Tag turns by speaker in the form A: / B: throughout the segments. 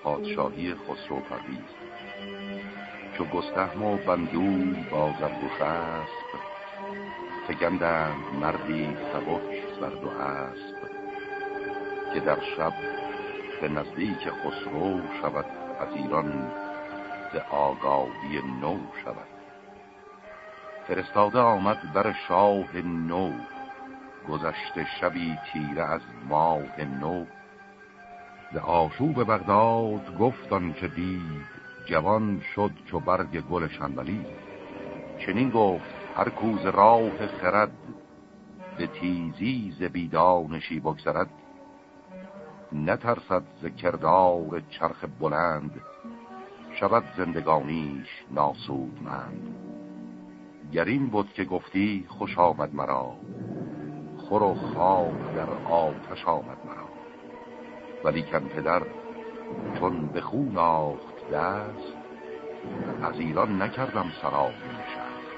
A: پادشاهی خسرو پرویز. چو گستهم و بندول با زرد و شسب، فگندند مردی سبک بر دو اسب. که در شب به نزدیک خسرو شود، از ایران ز آگاهی نو شود. فرستاده آمد بر شاه نو، گذشته شبی تیره از ماه نو. ز آشوب بغداد گفت آنچه دید، جوان شد چو برگ گل شنبلید. چنین گفت هر کو ز راه خرد، به تیزی ز بیدانشی بگذرد. نترسد ز کردار چرخ بلند، شود زندگانیش ناسودمند. گر این بود که گفتی خوش آمد مرا، خور و خواب در آتش آمد مرا. ولیکن پدر چون به خون آخت دست، از ایران نکردم سرای نشست.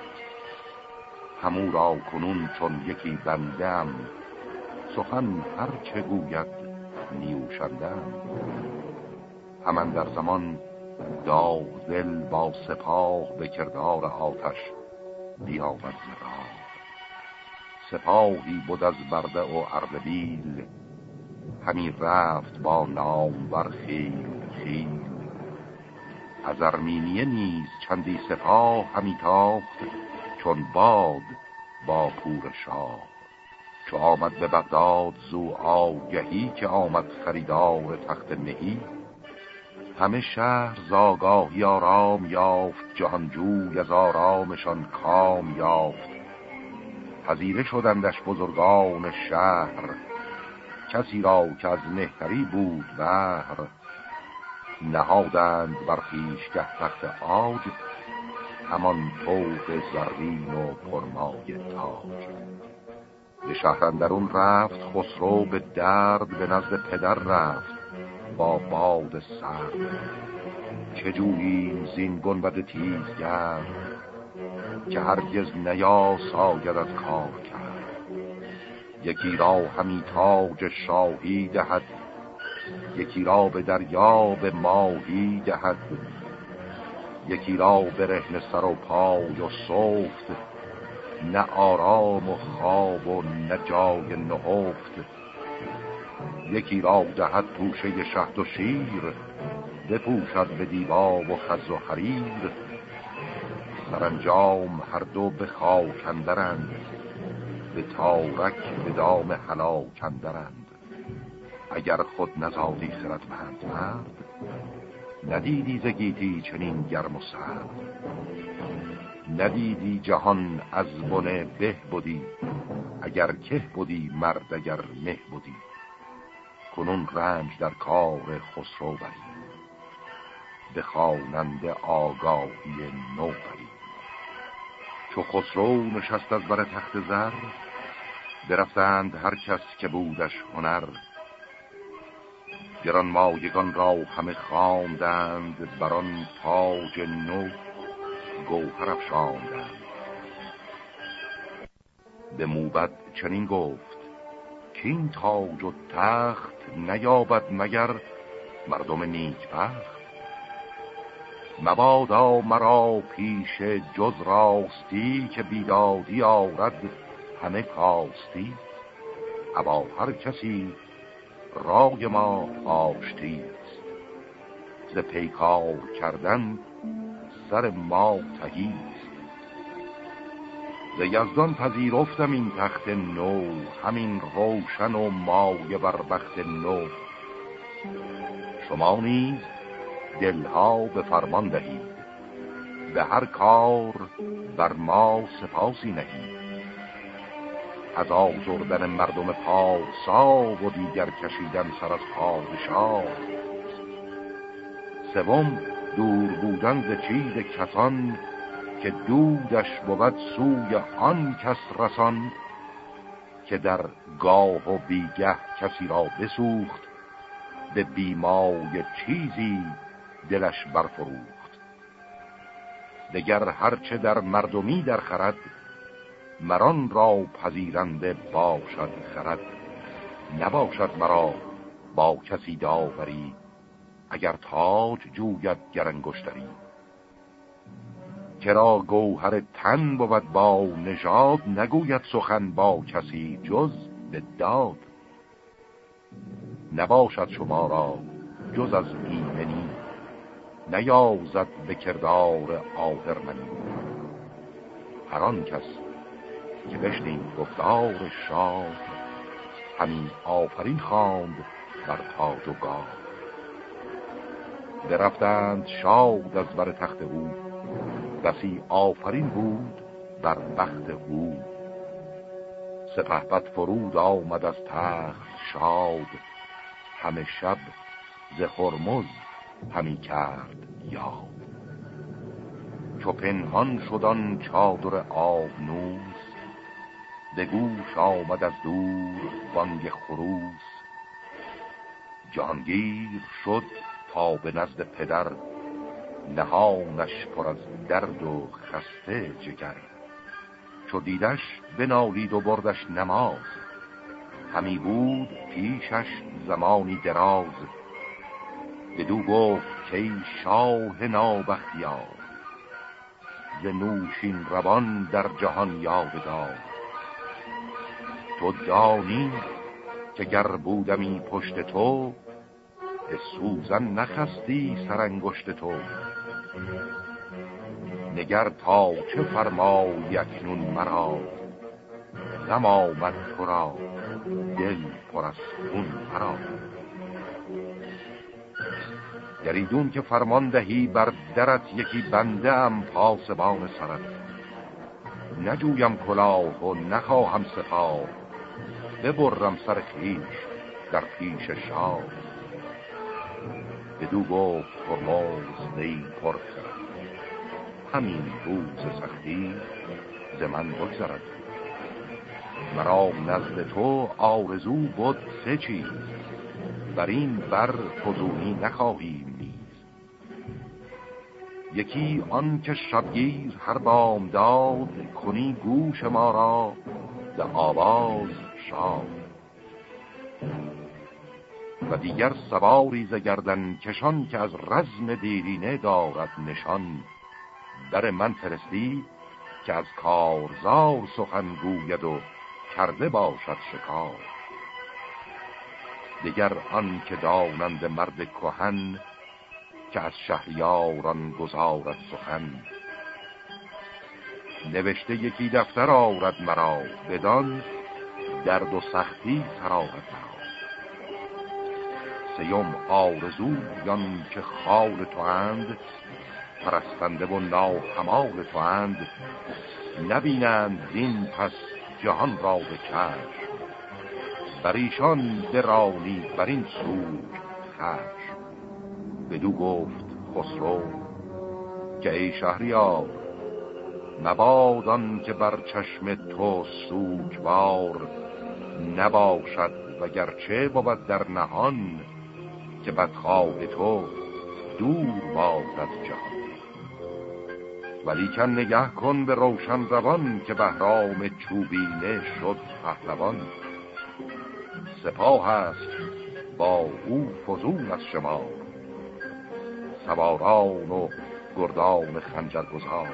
A: همو را کنون چون یکی بندم، سخن هر چه گوید نیوشندم. همان در زمان داغ دل با سپاه، به کردار آتش بیامد ز راه. سپاهی بود از برده و اردبیل، همی رفت با نامور خیل خیل. از ارمینیه نیز چندی سپاه، همی تاخت چون باد با پور شاه. چو آمد به بغداد زو آگهی، که آمد خریدار تخت مهی. همه شهر ز آگاهی آرام یافت، جهانجوی از آرامشان کام یافت. پذیره شدندش بزرگان شهر، کسی را که از مهتری بود بهر. نهادند بر خویشگه تخت عاج، همان طوق زرین و پرمایه تاج. به شهر اندرون رفت خسرو به درد، به نزد پدر رفت با باد سرد. چه جوییم زین گنبد تیزگرد، که هرگز نیاساید از کار کرد. یکی را همی تاج شاهی دهد، یکی را به دریا به ماهی دهد. یکی را برهنه سر و پای و سفت، نه آرام و خواب و نه جای نهفت. یکی را دهد توشه شهد و شیر، بپوشد به دیبا و خز و حریر. سرانجام هر دو به خاک اندرند، به تارک به دام هلاک اندرند. اگر خود نزادی خردمند مرد، ندیدی ز گیتی چنین گرم و سرد. ندیدی جهان از بن به بودی، اگر که بودی مرد اگر مه بودی. کنون رنج در کار خسرو بری، به خواننده آگاهی نو بری. چو خسرو نشست از بر تخت زر، برفتند هر کس که بودش هنر. گران مایگان را همه خواندند، بران تاج نو گوهر افشاندند. به موبد چنین گفت که این تاج و تخت، نیابد مگر مردم نیکبخت. مبادا مرا پیش جز راستی، که بیدادی آرد همه کاستی. ابا هر کسی رای ما آشتی است، ز پیکار کردن سر ما تهی است. ز یزدان پذیرفتم این تخت نو، همین روشن و مایه بر بخت نو. شما نیز دلها به فرمان دهید، به هر کار بر ما سپاسی نهید. از آزردن مردم پارسا، و دیگر کشیدن سر از پادشاه. سوم دور بودن ز چیز کسان، که دودش بود سوی آن کس رسان. که در گاه و بیگه کسی را بسوخت، به بیمای چیزی دلش برفروخت. دگر هرچه در مردمی در خرد، مران را پذیرنده باشد خرد. نباشد مرا با کسی داوری، اگر تاج جوید گرانگشتری. کرا گوهر تن بود با نژاد، نگوید سخن با کسی جز به داد. نباشد شما را جز از ایمنی، نیازد به کردار آهرمنی. هر آن کس که بشنید گفتار شاه، همین آفرین خواند بر تاج و گاه. درفتند شاد از بر تخت او، بسی آفرین بود بر بخت او. سپهبد فرود آمد از تخت شاد، همه شب ز هرمز همی کرد یاد. چو پنهان شدن چادر آبنوس، به گوش آمد از دور بانگ خروس. جهانگیر شد تا به نزد پدر، نهانش پر از درد و خسته جگر. چو دیدش بنالید و بردش نماز، همی بود پیشش زمانی دراز. بدو گفت که ای شاه نابختیار، ز نوشین روان در جهان یادگار. تو دانی که گر بودمی پشت تو، به سوزن نخستی سرانگشت تو. نگر تا چه فرمای اکنون مرا، غم آمد تو را دل پر از خون مرا. گریدون که فرمان دهی بر درت، یکی بنده ام پاسبان سرت. نجویم کلاه و نخواهم سپاه، ببرم سر خویش در پیش شاه. بدو گفت هرمز ای پرخرد، همین روز سختی ز من بگذرد. مرا نزد تو آرزو بود سه چیز، بر این بر فزونی نخواهیم نیز. یکی آن که شبگیر هر بامداد، کنی گوش ما را به آواز شاد. و دیگر سواری ز گردن کشان، که از رزم دیرینه دارد نشان. در من فرستی که از کارزار سخن گوید و کرده باشد شکار. دیگر آن که دانند مرد کهن، که از شهریاران گزارد سخن. نوشته یکی دفتر آرد مرا، بدان درد و سختی سرآرد مرا. سیم آرزویان که خال تو اند، پرستنده و ناهمال تو اند. نبینند زین پس جهان را به چشم، بر ایشان برانی بر این سوگ خشم. بدو گفت خسرو که ای شهریار، مبادان که بر چشم تو سوگوار نباشد. وگرچه بود در نهان، که بدخواه تو دور باد از جهان. ولیکن نگه کن به روشن روان، که بهرام چوبینه شد پهلوان. سپاه است با او فزون از شما، سواران و گردان خنجرگزار.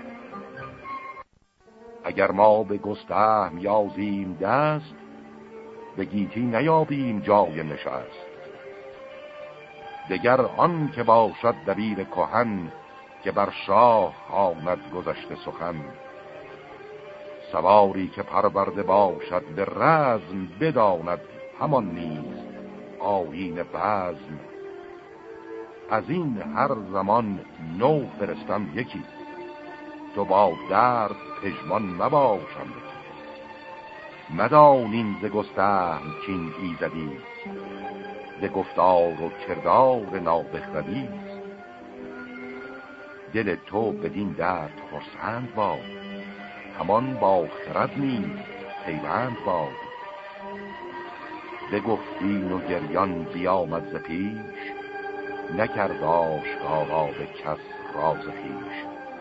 A: اگر ما به گستهم یازیم دست، به گیتی نیابیم جای نشست. دگر آن که باشد دبیر کهن، که بر شاه خواند گذشته سخن. سواری که پرورده باشد به رزم، بداند همان نیز آیین بزم. از این هر زمان نو فرستم یکی، تو با درد پژمان مباشم. مدانین ز گستهم کین ایزدی، ز گفتار و کردار نابخردی. دل تو بدین درد خرسند باد، همان با خرد نیز پیوند باد. بگفتین و گریان بیامد ز پیش، نکرد آشکارا به کس راز خویش.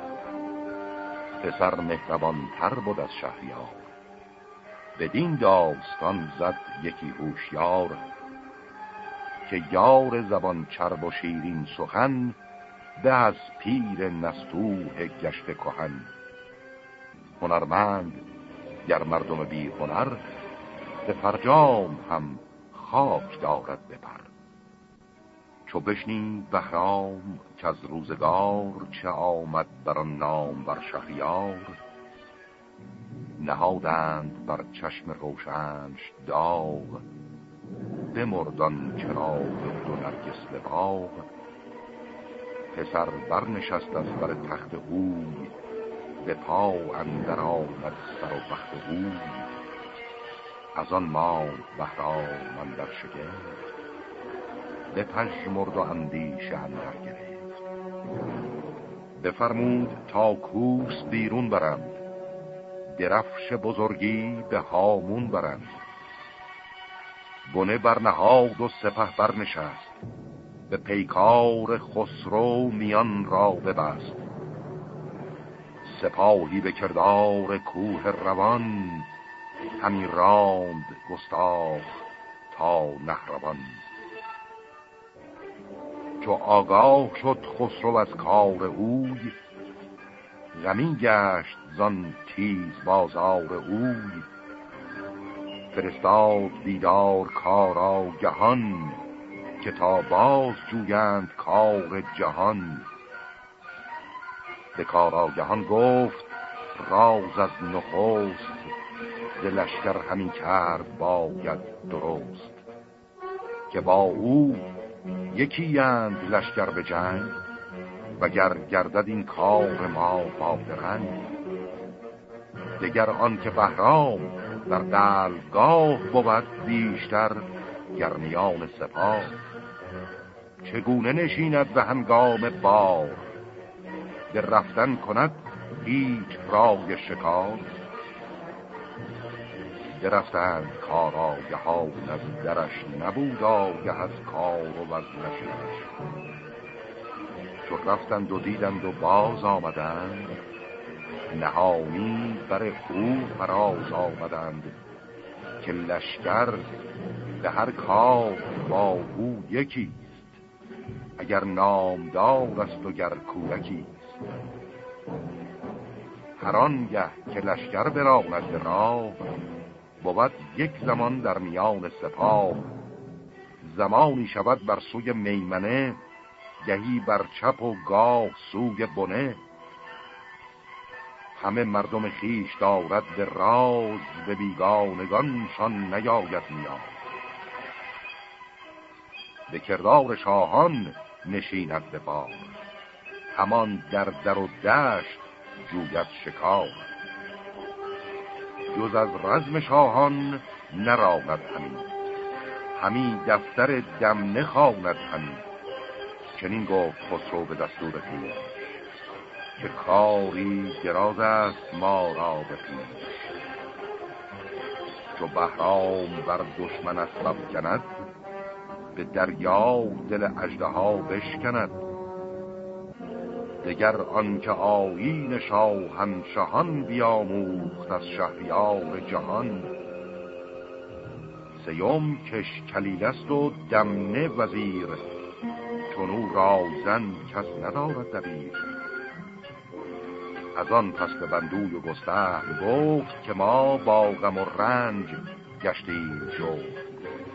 A: پسر مهربان تر بود از شهریار، بدین داستان زد یکی هوشیار. که یار زبان چرب و شیرین سخن، به از پیر نستوه گشت کهن. هنرمند گر مردم بی هنر، به فرجام هم خاک دارد بپر. چو بشنید بهرام که از روزگار، چه آمد بر آن نام بر شهریار. نهادند بر چشم روشنش داغ، بمردان چراغ دو نرگس به باغ. پسر برنشست از بر تخت اوی، به پا اندر آمد سر و بخت اوی. از آن ماند بهرام اندر شگفت، بپژمرد و اندیشه اندر گرفت. بفرمود تا کوس بیرون برند، درفش بزرگی به هامون برند. بنه برنهاد و سپه برنشست، به پیکار خسرو میان را ببست. سپاهی به کردار کوه روان، همی راند گستاخ تا نهروان. چو آگاه شد خسرو از کار اوی، غمی گشت زان تیز بازار اوی. فرستاد دیدار کارا گهان، که تا باز جویند کار جهان. به کاراگهان گفت راز از نخست، ز لشکر همین کرد باید درست. که با او یکی اند لشکر به جنگ، وگر گردد این کار ما بادرنگ. دگر آن که بهرام در دلگاه بود، بیشتر گرمیان سپاه. چگونه نشیند به هنگام بار، در رفتن کند هیچ رای شکار. درفتند کاراگهان از درش، نبود آگه از کار و از لشکرش. چو رفتند و دیدند و باز آمدند، نهانی بر او فراز آمدند. که لشکر به هر کار با او یکیست، اگر نامدار است و گر کودکیست. هر آنگه که لشکر براند راه، بود یک زمان در میان سپاه. زمانی شود بر سوی میمنه، گهی بر چپ و گاه سوی بنه. همه مردم خیش دارد به راز، به بیگانگانشان نیاید نیاز. به کردار شاهان نشیند به بار، همان در و دشت جوید شکار. جز از رزم شاهان نراند همی دفتر دم نخواند همی. چنین گفت خسرو به دستور خویش، که کاری دراز است ما را به پیش. چو بهرام بر دشمن اسباب کند، به دریا دل اژدها بشکند. دگر آن که آیین شاهنشهان، بیاموخت از شهریار جهان. سیوم کش کلیل است و دمنه وزیر، چونو رازن کس ندارد دبیر. از آن پس به بندوی و گستهم گفت، که ما با غم و رنج گشتیم جفت.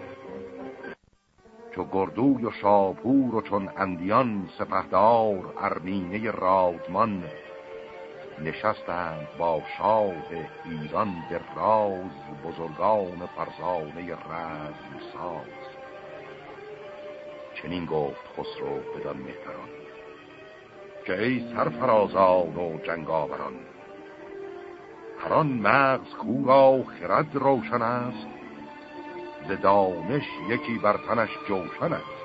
A: چو گردوی و شاپور و چون اندیان، سپهدار ارمینه رادمان. نشستند با شاه ایران به راز، بزرگان فرزانه رزم ساز. چنین گفت خسرو بدان مهتران، که ای سرفرازان و جنگاوران. هر آن مغز کو را خرد روشن است، ز دانش یکی بر تنش جوشن است.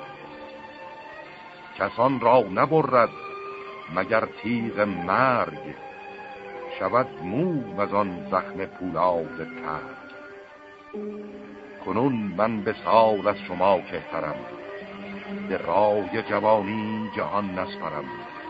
A: کسان را نبرد مگر تیغ مرگ، شود موم از آن زخم پولاد ترگ. کنون من به سال از شما کهترم، به رای جوانی جهان نسپرم.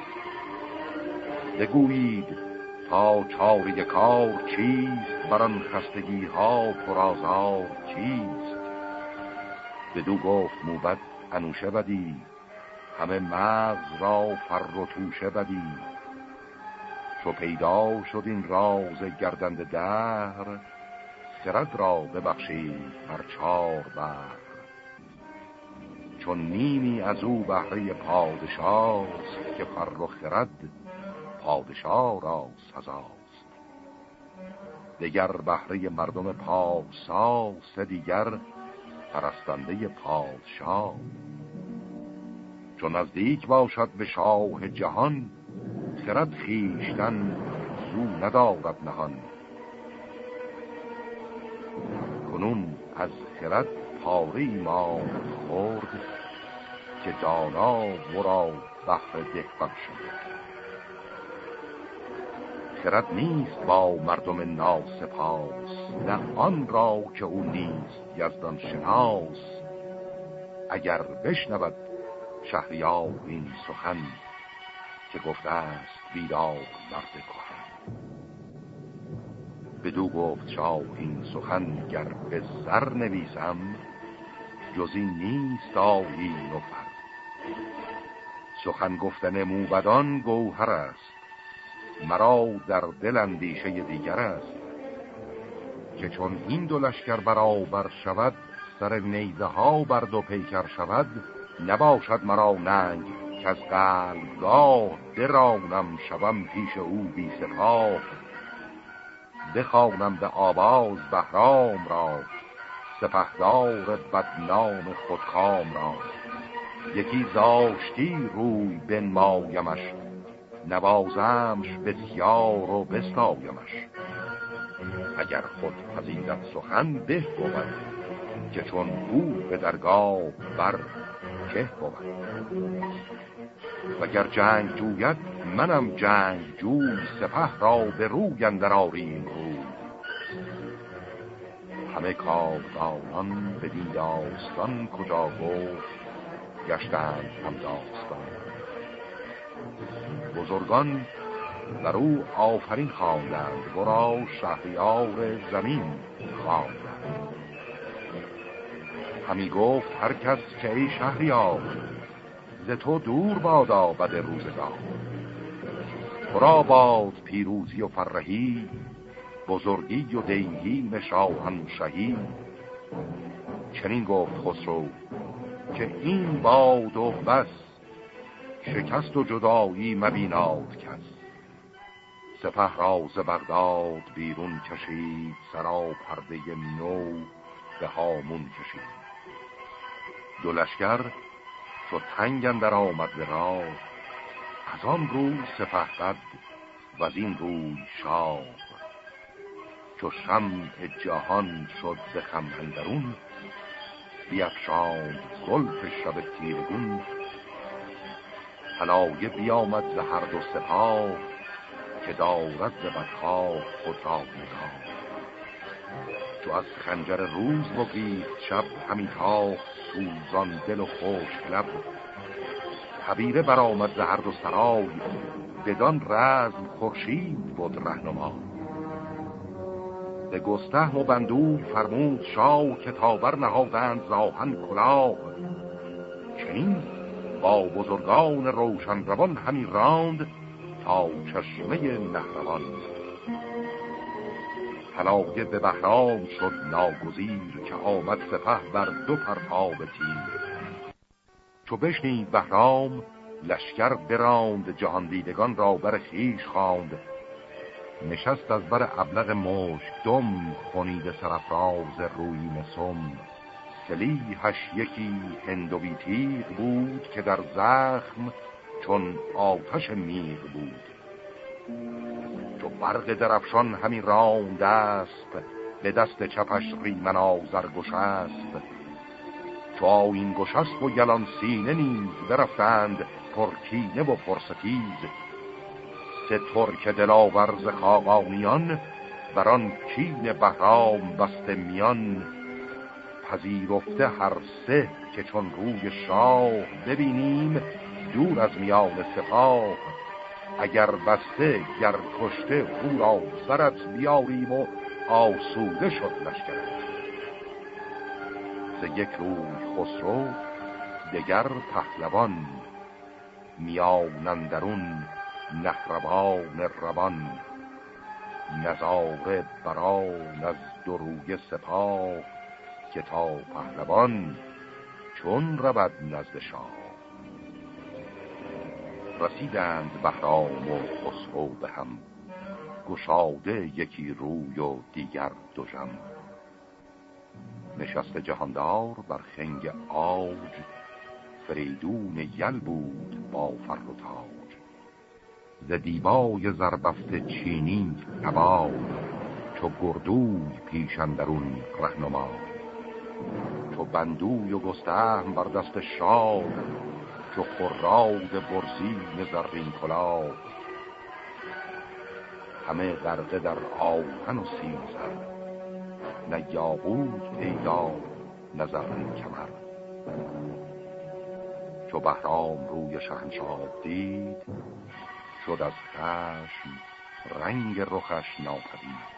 A: بگویید تا چاره کار چیست، بران خستگی ها پرازار چیست. بدو گفت موبد انوشه بدی، همه مغز را فر و توشه بدی. چو پیدا شد این راز گردنده دهر، خرد را ببخشید بر 4 بر. چون نیمی از او بهره پادشاست، که فر و خرد پادشاه را سزاست. دگر بهره مردم پارسا، سه دیگر پرستنده پادشاه. چون نزدیک باشد به شاه جهان، خرد خویشتن زو ندارد نهان. کنون از خرد پاره ما خورد، که دانا ورا بحر ده بخشد. خرد نیست با مردم ناسپاس، نه آن را که او نیست یزدان شناس. اگر بشنود شهریار این سخن، که گفته است بیدار مرد کهن. بدو گفت شاه این سخن گر به زر نویسم، جز این نیست آیین و فر. سخن گفتن موبدان گوهر است، مرا در دل اندیشه دیگر است. که چون این دو لشکر برابر شود، سر نیزه ها بر دو پیکر شود. نباشد مرا ننگ که از قلبگاه، درانم شوم پیش او بی سپاه. بخوانم به آواز بهرام را، سپهدار بدنام خودکام را. یکی زاشتی روی بنمایمش، نوازمش بسیار و بستایمش. اگر خود پذیرد سخن به بود، که چون او به درگاه بر که بود. وگر جنگ جوید منم جنگ جوی، سپه را به روی اندر آریم روی. همه کاردانان بدین داستان کجا گفت، گشتند هم داستان. بزرگان بر او آفرین خواندند، ورا شهریار زمین خواندند. همی گفت هر کس که ای شهریار، ز تو دور بادا بد روزگار. ترا باد پیروزی و فرهی، بزرگی و دیهیم شاهنشهی. چنین گفت خسرو که این باد و بس، شکست و جدایی مبیناد کس. سپه را ز بغداد بیرون کشید، سرا پرده نو به هامون کشید. دو لشکر چو تنگ اندر آمد به راه، از آن روی سپهبد و از این روی شاه. چو شمع جهان شد ز خم اندرون، بیفشاند زلف شب تیرگون. طلایه بیامد ز هر دو سپاه، که دارد ز بدخواه خود را نگاه. چو از خنجر روز بگریخت شب، همی تاخت سوزان دل و خشک لب. تبیره برآمد ز هر دو سرای، بدان رزم خورشید بود رهنما. به گستهم و بندول فرمود شاه، که تا بر نهادند ز آهن کلاه. چنین با بزرگان روشن روان همی راند، تا چشمه نهروان. طلایه به بهرام شد ناگزیر، که آمد سپه بر دو پرتاب تیر. چو بشنید بهرام لشکر براند، جهان دیدگان را بر خویش خواند. نشست از بر ابلق مشک دم، خونید سرافراز رویین سم. سلیحش یکی هندوی تیغ بود، که در زخم چون آتش میغ بود. چو برق درفشان همی راند است، به دست چپش ریمن آذر گشست. چو آیین گشست و یلان سینه نیز، برفتند پرکینه و پرستیز. سه ترک دلاورز خاقانیان، بران کین بهرام بسته میان. پذیرفته هر سه که چون روی شاه، ببینیم دور از میان سپاه. اگر بسته گر کشته او را برت بیاریم، و آسوده شد لشکرش. ز یک روی خسرو دگر پهلوان، میان اندرون نهروان روان. نظاره بران از دو روی سپاه، که تا پهلوان چون رود نزد شاه. رسیدند بهرام و خسرو به هم، گشاده یکی روی و دیگر دوژم. نشست جهاندار بر خنگ عاج، فریدون یل بود با فر و تاج. ز دیبای زربفت چینی هوای، چو گردوی پیش اندرون رهنمای. چو بندوی و گستهم بر دست شاه، چو خراد برزین زرین کلاه. همه غرقه در آهن و سیمزر، نه یاقوت پیدا نه زرین کمر. چو بهرام روی شهنشاه دید، شد از خشم رنگ رخش ناپدید.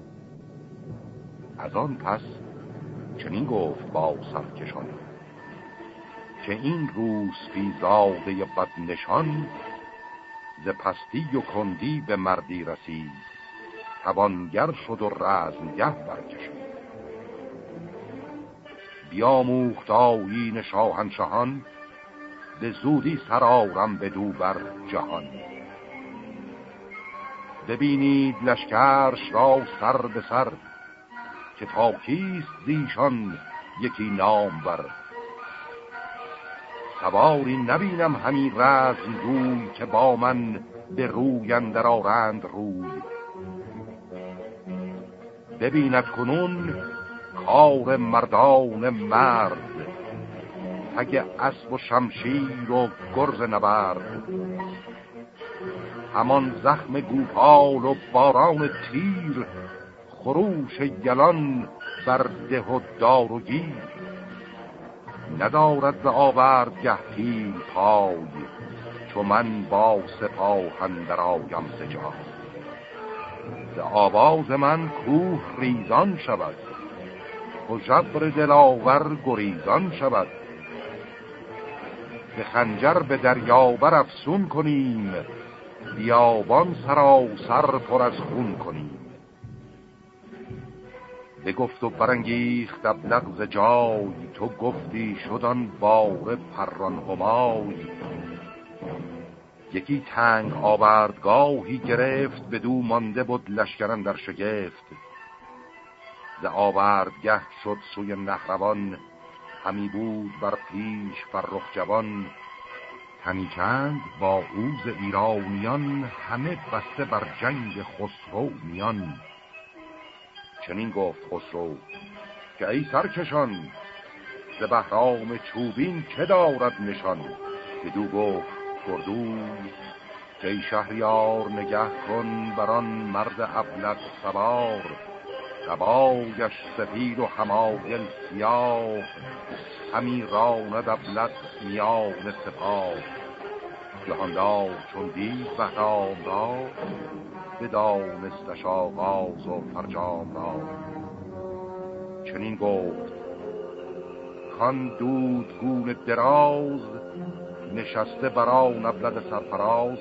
A: از آن پس چنین گفت با سرکشان، که این روسپی زاده بد نشان. ز پستی و کندی به مردی رسید، توانگر شد و رزمگه برکشید. بیاموخت آیین شاهنشهان، به زودی سرآرم بدو بر جهان. ببینید لشکرش را سر به سر، که تا کیست زیشان یکی نام بر. سواری نبینم همی رزم روی، که با من به روی اندر آرند روی. ببیند کنون کار مردان مرد، تگ اسب و شمشیر و گرز نبرد. همان زخم گوپال و باران تیر، خروش یلان بر ده و دار و گیر. ندارد ز آوردگه پیل پای، چو من با سپاه اندر آیم ز جای. ز آواز من کوه ریزان شود، و ژبر دلاور گریزان شود. به خنجر به دریا بر افسون کنیم، بیابان سراسر پر از خون کنیم. بگفت و برانگیخت ابلق ز جای، تو گفتی شدان باره پران همای. یکی تنگ آوردگاهی گرفت، بدو مانده بود لشکران در شگفت. ز آوردگه شد سوی نهروان، همی بود بر پیش فرخ جوان. تنی چند با اوز ایرانیان، همه بسته بر جنگ خسرو میان. چنین گفت خسرو که ای سرکشان، ز بهرام چوبین چه دارد نشان. بدو گفت گردوی که ای شهریار، نگه کن بران مرد ابلق سوار. قبایش سپید و همایل سیاه، همی راند ابلق میان سپاه. جهاندار چون دید بهرام را، بدانستش آغاز و فرجام را. چنین گفت کان دودگون دراز، نشسته بران ابلق سرفراز.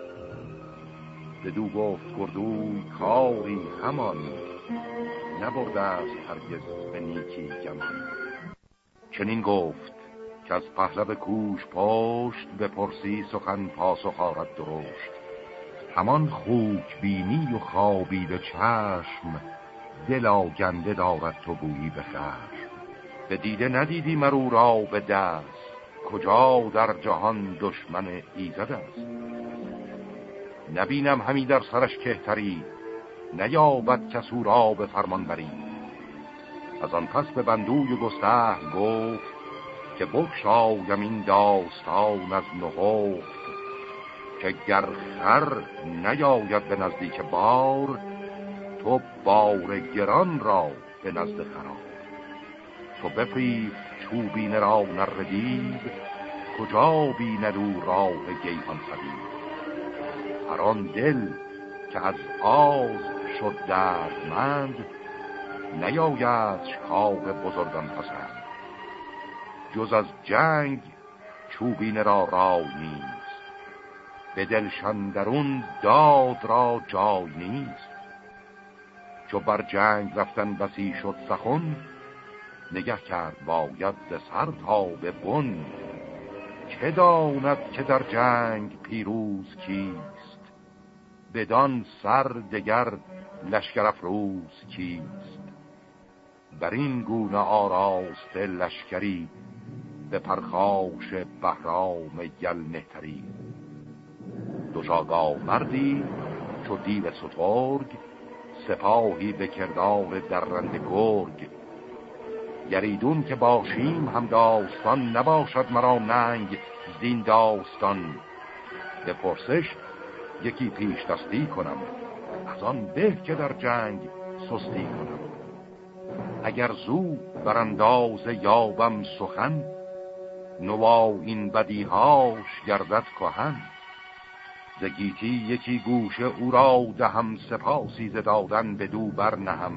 A: بدو گفت گردوی کاری همان، نبرده است هرگز به نیکی گمان. چنین گفت که از پهلو کوش پشت، بپرسی سخن پاسخ آرد درشت. همان خوک بینی و خوابیده چشم، دل آگنده دارد تو گویی به خشم. به دیده ندیدی مرو را به دست، کجا در جهان دشمن ایزد است. نبینم همی در سرش کهتری، نیابد کسو را به فرمان بری. از آن پس به بندوی گستهم گفت، که بگشایم این داستان از نهفت. که گر خر نیاید به نزدیک بار، تو بار گران را به نزد خراب. تو بفریفت چوبین را نردید، کجا بیند او راه گیهان سبید. هر آن دل که از آز شد دردمند، نیاید کار بزرگان پسند. جز از جنگ چوبین را رای نیست. به دلشان درون داد را جای نیست. چو بر جنگ رفتن بسی شد سخن، نگه کرد باید ز سر تا به بن. که داند که در جنگ پیروز کیست؟ بدان سر دگر لشکر افروز کیست؟ بر این گونه آراست لشکری، به پرخاش بهرام یل مهتری. دوشاگاه مردی چو دیو سترگ، سپاهی به کردار درنده گرگ. گریدون که باشیم هم داستان، نباشد مرا ننگ زین داستان. به پرسش یکی پیش دستی کنم، از آن به که در جنگ سستی کنم. اگر زو برانداز یابم سخن، نوا این بدیهاش گردد کهن. ز گیتی یکی گوشه او را دهم، سپاسی ز دادن بدو بر نهم.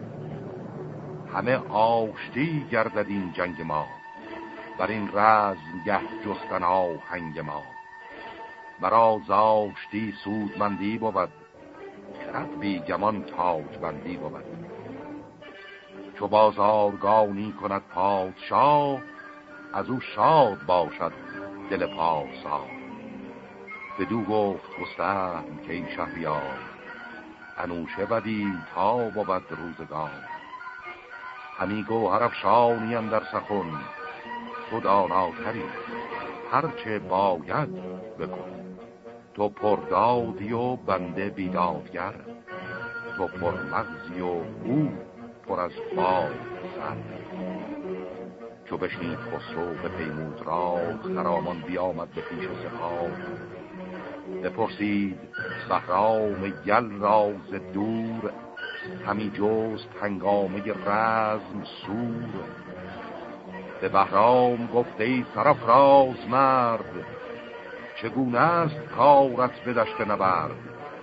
A: همه آشتی گردد این جنگ ما، بر این رزم گه جستن آهنگ ما. مرا زاشتی سودمندی بود، خرد بی گمان تاجبندی بود. چو بازارگانی کند پادشاه، از او شاد باشد دل پارسا. بدو گفت گستهم که ای شهریار، انوشه بدی تا بود روزگار. همی گوهر افشانی اندر سخن، تو داناتری هرچه باید بکن. تو پردادی و بنده بیدادگر، تو پرمغزی و او پر از باد سر. چو بشنید خسرو به پیمود را، خرامان بیامد به پیش سپاه. بپرسید بهرام یل را ز دور، همی جست هنگامه رزم سور. به بهرام گفت ای سرافراز مرد، چگونه است کارت به دشت نبرد؟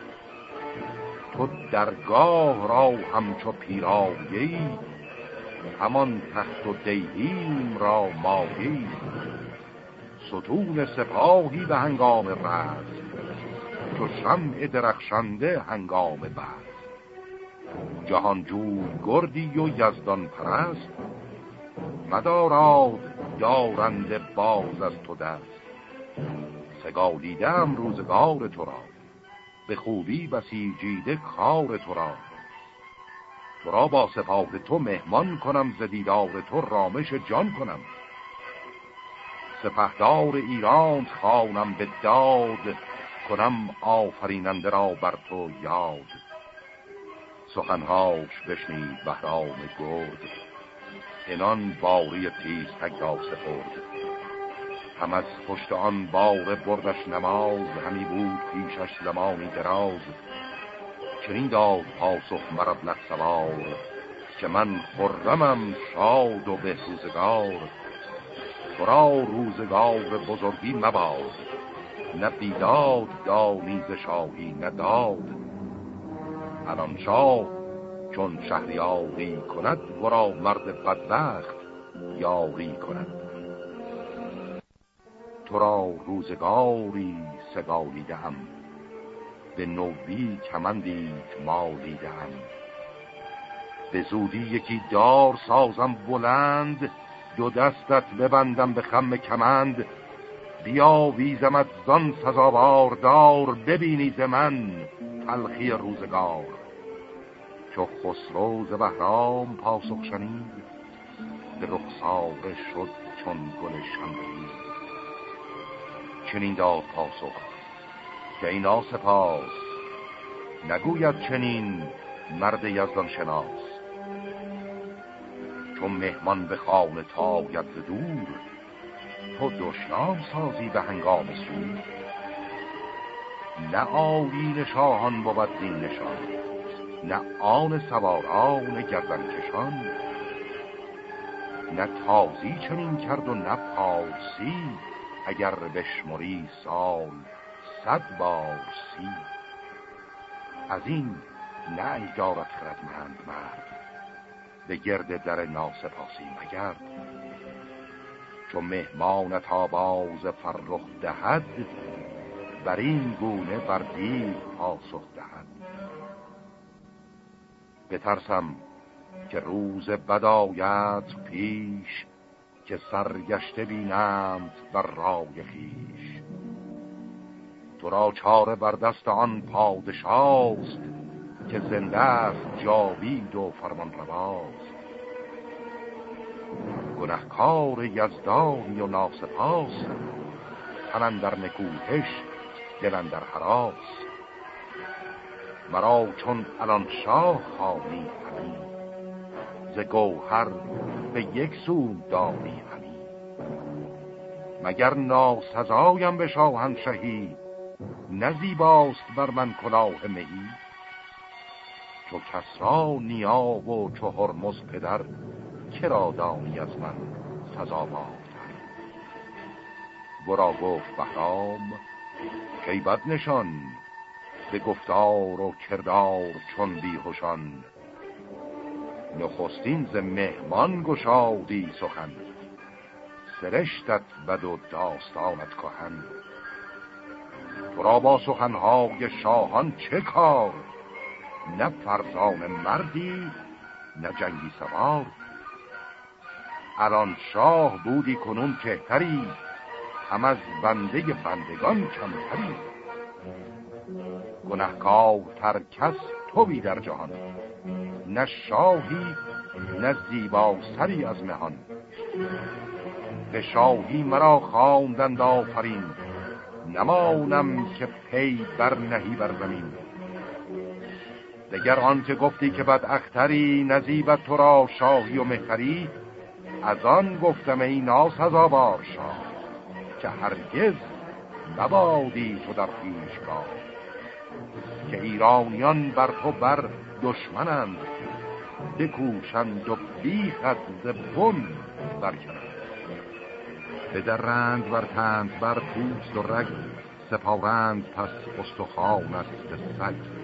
A: تو درگاه را همچو پیرایه‌ای، همان تخت و دیهیم را مایه‌ای. ستون سپاهی به هنگام رزم، چو شمع درخشنده هنگام بزم. جهانجوی گردی و یزدان پرست، مداراد دارنده باز از تو دست. سگالیدم روزگار تو را، به خوبی بسیجیده کار تو را. تو را با سپاه تو مهمان کنم، ز دیدار تو رامش جان کنم. سپهدار ایران خوانم به داد، کنم آفریننده را بر تو یاد. سخنهاش بشنید بهرام گرد، انان باری تیزتگ را سپرد. هم از پشت آن بار بردش نماز، همی بود پیشش زمانی دراز. چنین داد پاسخ مرد سوار، که من خرمم شاد و به روزگار. تو را روزگار بزرگی مباد، نه بیداد دانی ز شاهی نداد. الان شاه چون شهریاری کند، ورا مرد بدبخت یاری کند. تو را روزگاری سگالیدم، به نوی کمندیت مالیدم. به زودی یکی دار سازم بلند، دو دستت ببندم به خم کمند. بیا ویزمت زان سزاوار دار، ببینی ز من تلخی روزگار. چو خسرو ز بهرام پاسخ شنید، به رخساره شد چون گل شمعی. چنین داد پاسخ که ای ناسپاس، نگوید چنین مرد یزدان شناس. چون مهمان به خانه تاید ز دور، تو دشنام سازی به هنگام سور. نه آیین شاهان بود زین نشان، نه آن سواران گردن کشان. نه تازی چنین کرد و نه پارسی، اگر بشمری سال 100 بار 30. از این نه دارد خردمند مرد، به گرد در ناسپاسی مگرد. چو مهمانت آواز فرخ دهد، بر این گونه بر دیو پاسخ دهد. بترسم که روز بد آید پیش، که سرگشته بینند بر رای خویش. تو را چاره بر دست آن پادشاست، که زنده است جاوید و فرمان رواست. گنهکار یزدانی و ناسپاس، تن اندر نکوهش دل اندر هراس. مرا چون الان شاه خوانی همی، ز گوهر به یک سو دانی همی. مگر ناسزایم به شاهنشهی، نزیباست بر من کلاه مهی. چو کسری نیا و چو هرمز پدر، چرا دانی از من سزاوارتر. ورا گفت بهرام کی بد نشان، به گفتار و کردار چون بیهوشان. نخستین ز مهمان گشادی سخن، سرشتت بد و داستانت کهن. تو را با سخنهای شاهان چه کار، نه فرزان مردی نه جنگی سوار. الان شاه بودی کنون کهتری، هم از بنده بندگان کمتری. گنهکار تر کس تویی در جهان، نه شاهی نه زیبا سری از مهان. به شاهی مرا خواندند آفرین، نمانم که پی بر نهی بر زمین. دگر آن که گفتی که بد اختری، نزیبت تو را شاهی و مهتری. از آن گفتم ای ناسزاوار شاه، که هرگز نبادی تو در پیشگاه. که ایرانیان بر تو بر دشمنند، بکوشند و بیخت ز بن برکنند. بدرند بر تند بر پوست و رگ، سپارند پس استخوان است سگ.